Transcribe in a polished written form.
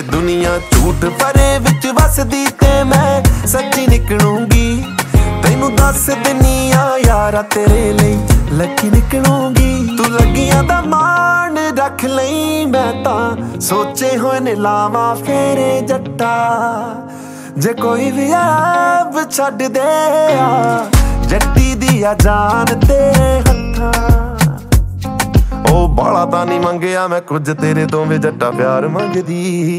ਦੁਨੀਆ ਝੂਠ ਭਰੇ ਵਿੱਚ ਵਸਦੀ ਤੇ ਮੈਂ ਸੱਚੀ ਨਿਕਲੂੰਗੀ। ਤੈਨੂੰ ਦੱਸ ਦਿੰਨੀ ਆ ਯਾਰਾ ਤੇਰੇ ਲਈ ਲੱਕੀ ਨਿਕਲੂੰਗੀ। ਤੂੰ ਲੱਗੀਆਂ ਦਾ ਮਾਣ ਰੱਖ ਲਈ, ਮੈਂ ਤਾਂ ਸੋਚੇ ਹੋਏ ਨੇ ਲਾਵਾਂ ਫੇਰੇ ਜੱਟਾ। ਜੇ ਕੋਈ ਵੀ ਆਬ ਛੱਡ ਦੇ ਆ ਜੱਟੀ ਦੀ ਆ ਜਾਨ ਤੇਰੇ ਹੱਥਾਂ। ਉਹ ਬਾਲਾ ਤਾਂ ਨਹੀਂ ਮੰਗਿਆ ਮੈਂ ਕੁਝ ਤੇਰੇ ਤੋਂ ਵੇ ਜੱਟਾ, ਪਿਆਰ ਮੰਗਦੀ।